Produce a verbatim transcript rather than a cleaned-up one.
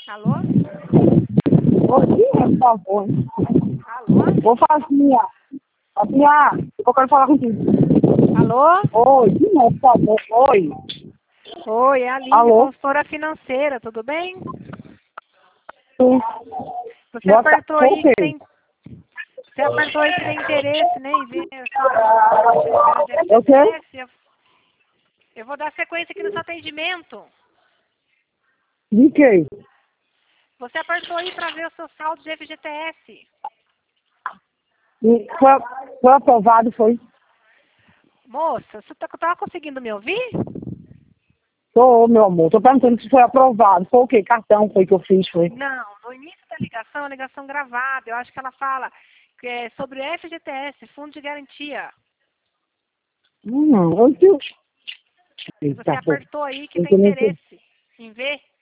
Alô? Oi, por favor. Alô? Vou fazer. Fazinha, eu quero falar contigo. Alô? Oi, de novo, por favor. Oi. Oi, é a Aline, Alô? consultora financeira, tudo bem? Sim. Você Boa tarde. apertou Foi aí o que quê? tem. Você apertou aí que tem interesse, né, em ver o saldo bancário chegar de É o quê? F G T S. Eu, eu vou dar sequência aqui no seu atendimento. De quê? Você apertou aí para ver o seu saldo de F G T S. E Foi, foi aprovado, foi? Moça, você tá, tá conseguindo me ouvir? Tô, meu amor. Tô perguntando se foi aprovado. Foi o quê? Cartão foi que eu fiz, foi? Não, no início da ligação, a ligação gravada. Eu acho que ela fala que é sobre F G T S, Fundo de Garantia. Hum, não, eu tenho... Você Eita, pô. apertou aí que Não tem tô nem entendendo. interesse em ver.